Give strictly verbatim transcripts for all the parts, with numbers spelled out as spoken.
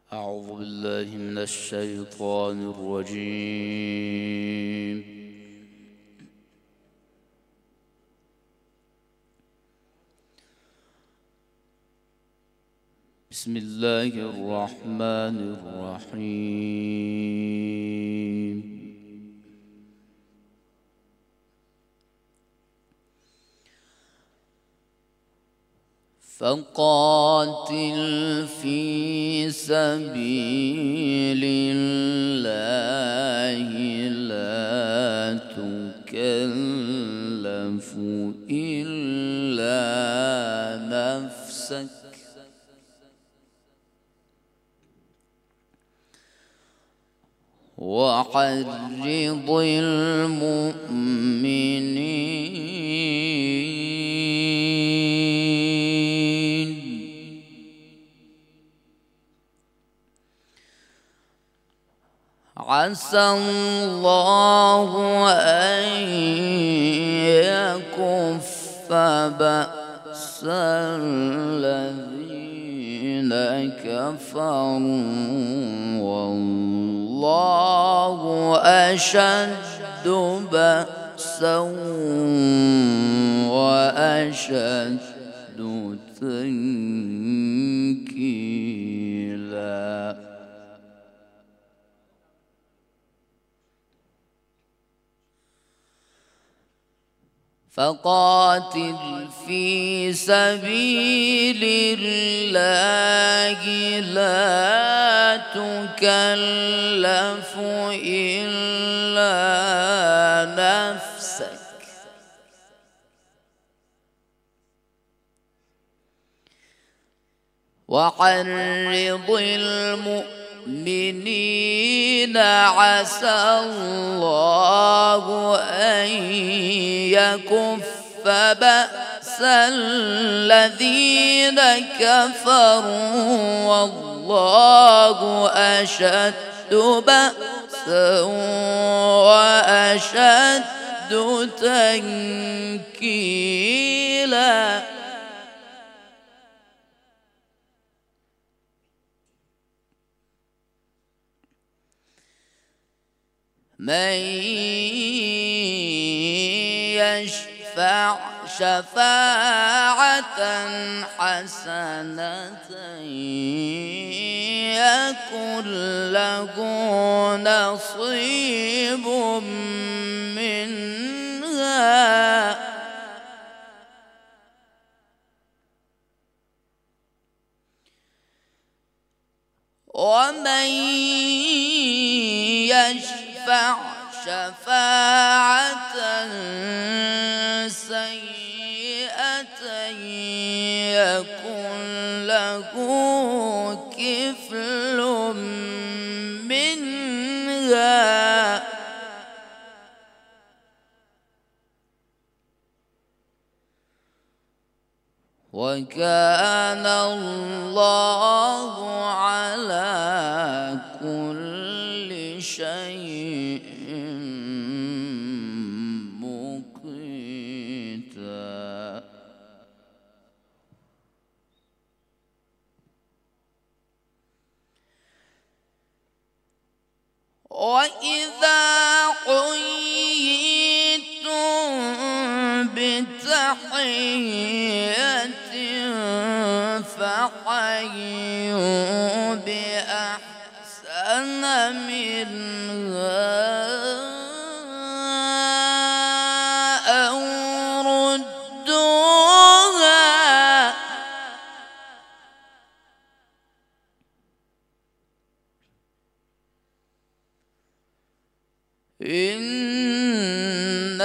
أعوذ بالله من الشيطان الرجيم. بسم الله الرحمن الرحيم. فقاتل في سبيل الله لا تكلف إلا نفسك وحرض المؤمنين عسى الله أن يكف بأس الذين كفروا والله أشد بأسا وأشد تنكيلا. فقاتل في سبيل الله لا تكلف إلا نفسك وحرض المؤمنين عسى الله أن يكف بأس الذين كفروا والله أشد بأسا وأشد تنكيلا. من يشفع شفاعة حسنة يكن له نصيب منها ومن يشفع شفاعة سيئة يكن له كفل منها وكان الله على كل شيء مقيتا. وإذا حييتم بتحية فحيوا بأحسن منها أو ردوها إن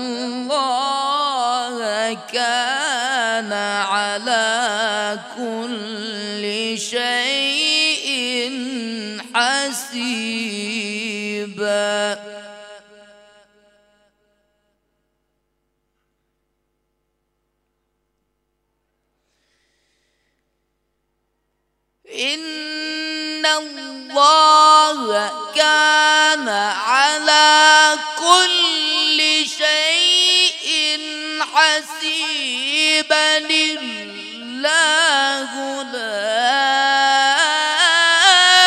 الله كان على كل شيء حسيبا. إن الله كان على كل شيء حسيبا. الله لا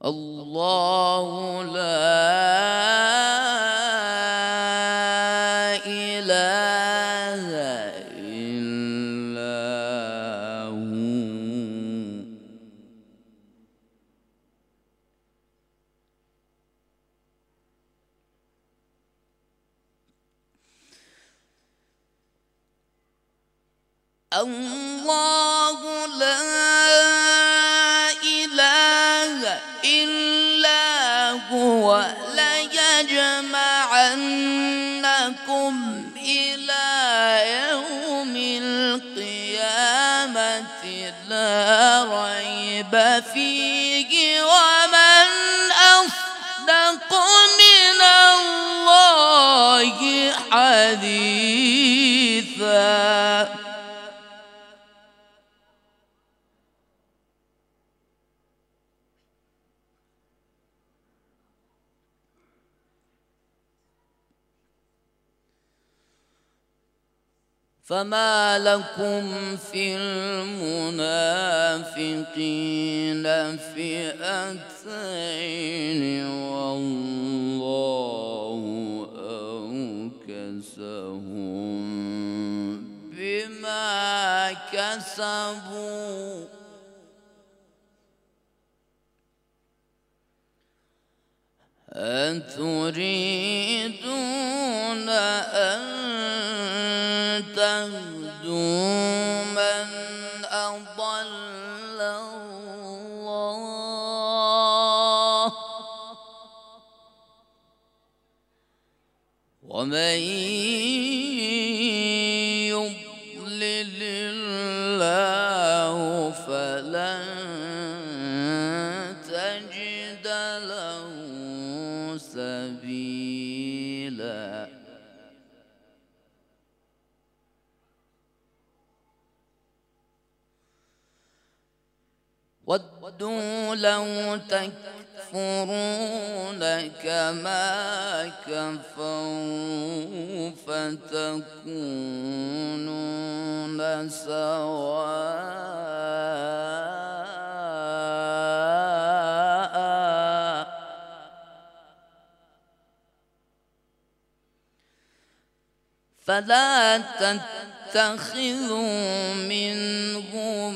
الله لا إله إلا هو. الله لا إله إلا هو ليجمعنكم إلى يوم القيامة لا ريب فيه ومن أصدق من الله حديثا. فما لكم في المنافقين فئتين والله أوكسهم بما كسبوا أتريدون أن تهدوا من أضل الله ومن يضلل الله فلن تجد له سبيلا. ودوا لو تكفرون كما كفروا فتكونون سواء فلا تتخذوا منهم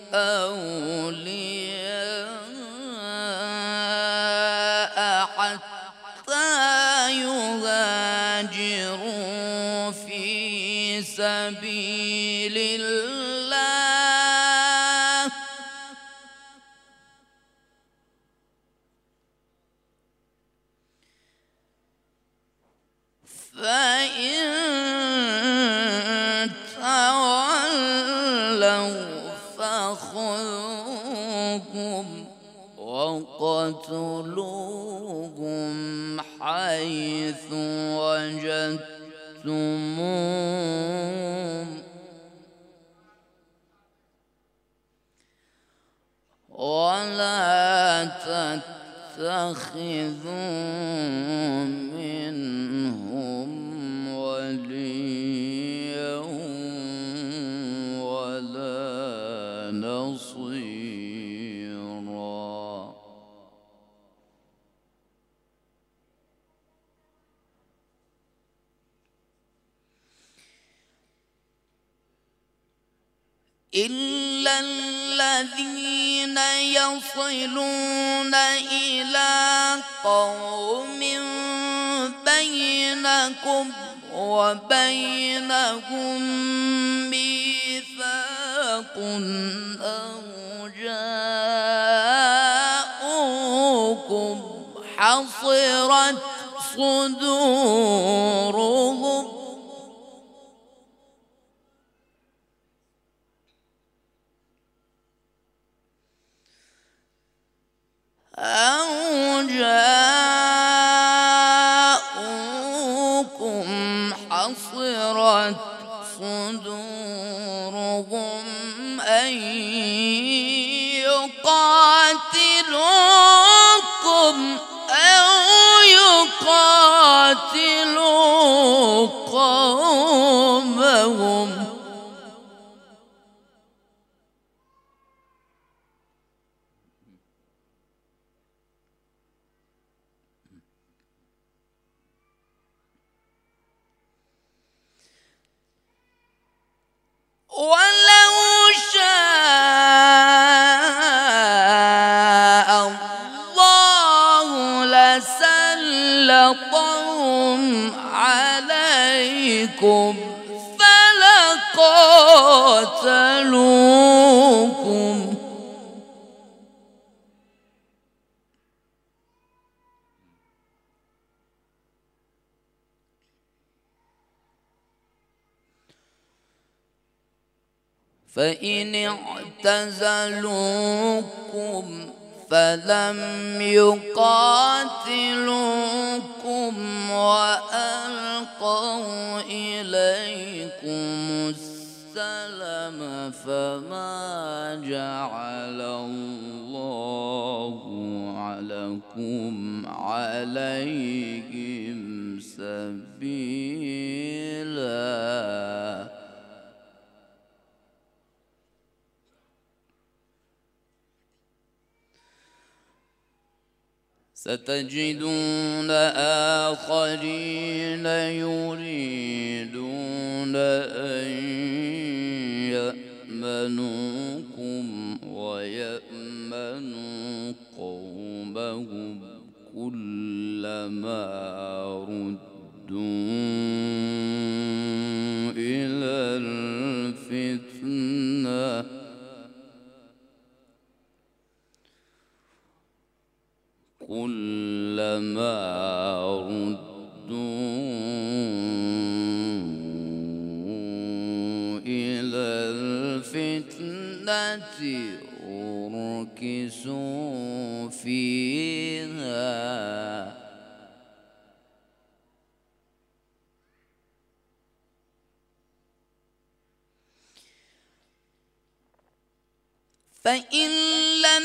أولياء حتى يهاجروا في سبيل الله فإن تولوا فخذوهم وقتلوهم حيث وجدتموهم ولا تتخذوا منهم وليا ولا نصيرا. إلا الذين يصلون إلى قوم بينكم وبينهم ميثاق أو جاءوكم حصرت صدورهم أو جاءوكم حصرت صدورهم أن يقاتلوكم أو يقاتلوا قومهم فإن اعتزلوكم فلم يقاتلوكم وألقوا إليكم السلم فما جعل الله عليكم عليهم سبيلا. ستجدون آخرين يريدون أن يأمنوكم ويأمنوا قومهم كلما ردوا إلى الفتنة كلما ردوا إلى الفتنة أركسوا فيها فإن لم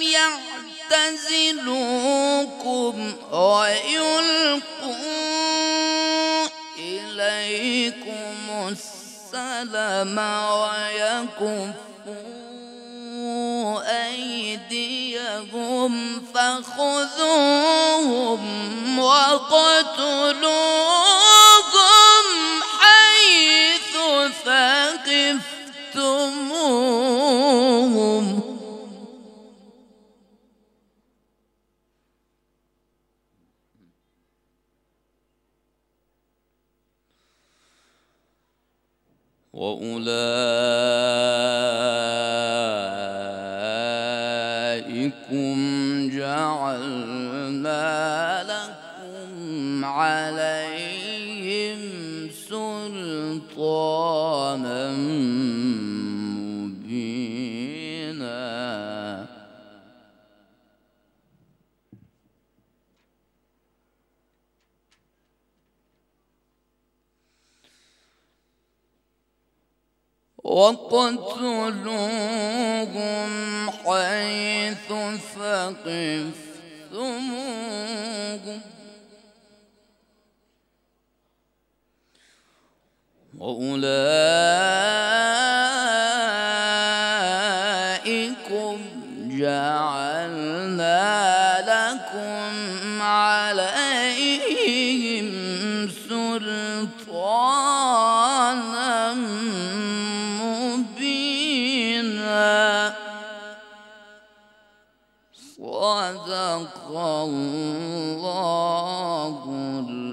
يعتزلوكم ويلقوا إليكم السلم ويكفوا أيديهم فخذوهم وقتلوهم حيث ثقفتموهم وأولئكم جعلنا لكم عليهم سلطانا مبينا. وقتلوهم حيث ثقفتموهم وأولئكم جعلنا لكم عليهم سلطانا مبينا. صدق الله